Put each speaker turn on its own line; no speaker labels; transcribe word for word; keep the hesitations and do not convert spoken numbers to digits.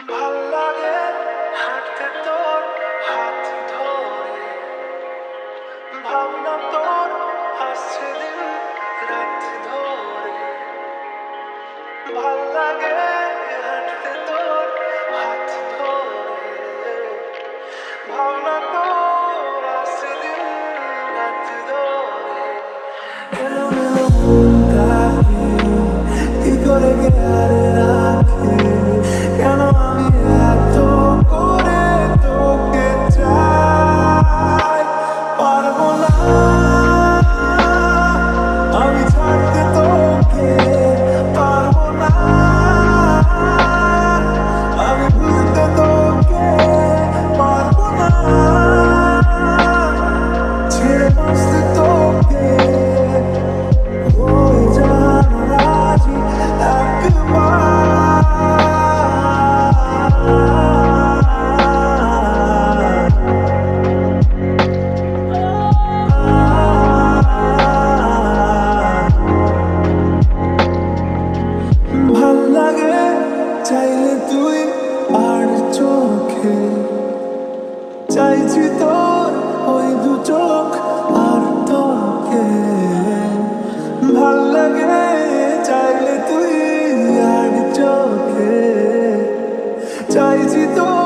ভাল লাগে হাঁটতে তোর হাত ধরে, ভাবনা তোর আসছে দিন রাত ধরে। ভাল লাগে হাঁটতে তোর হাত ধরে, ভাবনা তোর আসছে দিন রাত ধরে। এলোমেলো মনটাকে কি করে গেলে রাখে, কেন আমি এত করে তোকে চাই। পারবো না আমি ছাড়তে তোকে, পারবো না আমি ভুলতে তোকে, পারবো না ছেড়ে বাঁচতে তোকে। হয়ে যাওয়া রাজি ভাল লাগে চাইলে তুই আর চোখে, চাইছি তোর ওই দু চোখ আর তোকে। ভাল লাগে চাইলে তুই আর চোখে, চাইছি তোর